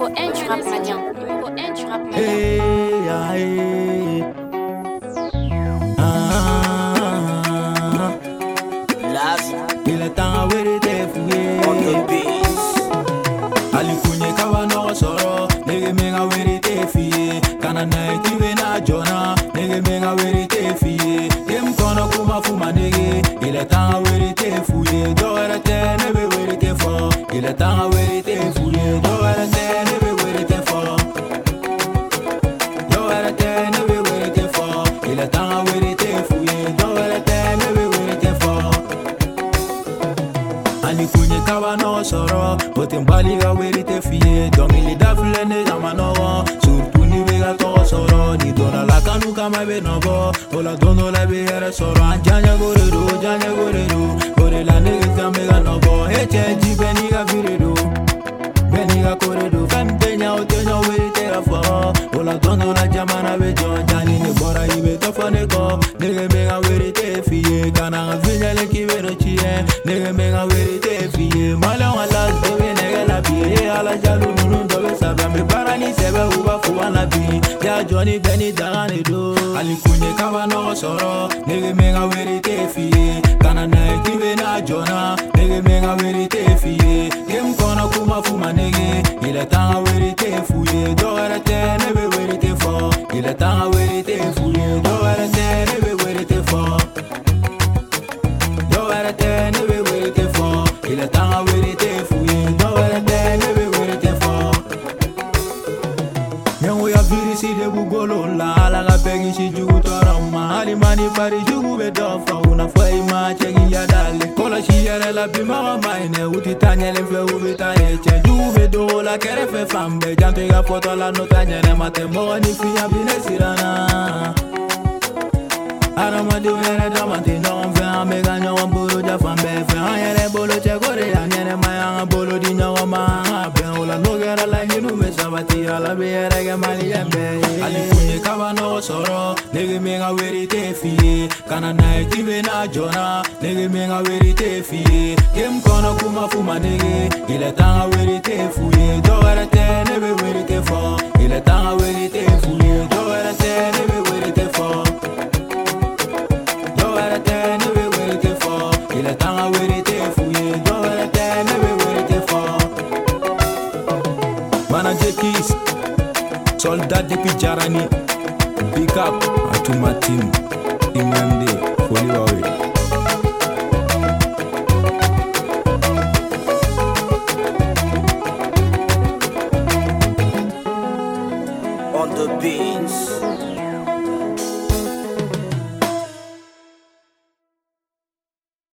Numéro 1 du rap malien. Numéro 1 du rap malien. Hey, hey. Il est temps à vérité fouiller. Ali kunye kawa no soro, nege menga vérité fie. Kanana kive na jona, nege menga vérité fie. Dem kono kuma fuma nege, il est temps à vérité fouiller. Do erete nebe vérité fort, il est temps à vérité fouiller. Do erete nebe vérité fort, do erete nebe vérité fort, il est temps à vérité fouiller. Do erete nebe vérité fort. Ali kunye kawa no soro, otimbali ga verite fie. Domili da flene zamano, surtout ni vega to soro. Ni dona la kanu kama be nobo, ola dono la be era soro. Janya gore do, gore la nege zamega nobo. Eche ji beniga viredo, beniga koredo. Fem tenya verite ga fo, ola dono la jamana be jon. Jani ni bora ibe to fane ko, nege mega verite fie. Kana vinyale ki vero chie, nege mega verite fie. Malon ala dobe nege la bie, ala jalu nunu dobe sabe. Me parani sebe uba fuwa la bi, ya Johnny Benny dagane do. Ali kunye kawa no soro, nege mega verite fie. Kana na kive na jona, nege mega verite fie. Game kona kuma fuma nege, il est temps à vérité fouiller. Do erete nebe verite fort, il est temps à vérité fouiller. Do erete nebe verite fort, do erete nebe verite fort, il est temps à vérité fouiller. Do erete nebe verite fort. Nyango ya virisi de bugolo la ala ga begi si jugu torama. Ali mani pari jugu be dofa una foi ma chegi ya dale. Kola shi yere la bima wa maine uti tanyele fe ubita eche. Jugu be do la kere fe fambe janto ga foto la no tanyele mate mo ni fiya bine sirana. Arama di were damati no fe amega nyawa bolo ja fambe fe ayere bolo che gore ya nyene maya bolo di nyawa ma be ola no gera la hinu me sabati ala be yere ga mali yembe. Ali kunye kawa no soro, nege menga verite fie. Kana na kive na jona, nege menga verite fie. Game kono kuma fuma nege, il est temps à vérité fouiller. Do erete nebe verite fort, il est temps à vérité fouiller. Do erete nebe verite fort, do erete nebe verite fort, il est temps à vérité fouiller. Do erete nebe verite fort. Manager Kiss, soldat depuis Jarani. Big up à tout ma team, Team MD, Foli Wawe. On the beats.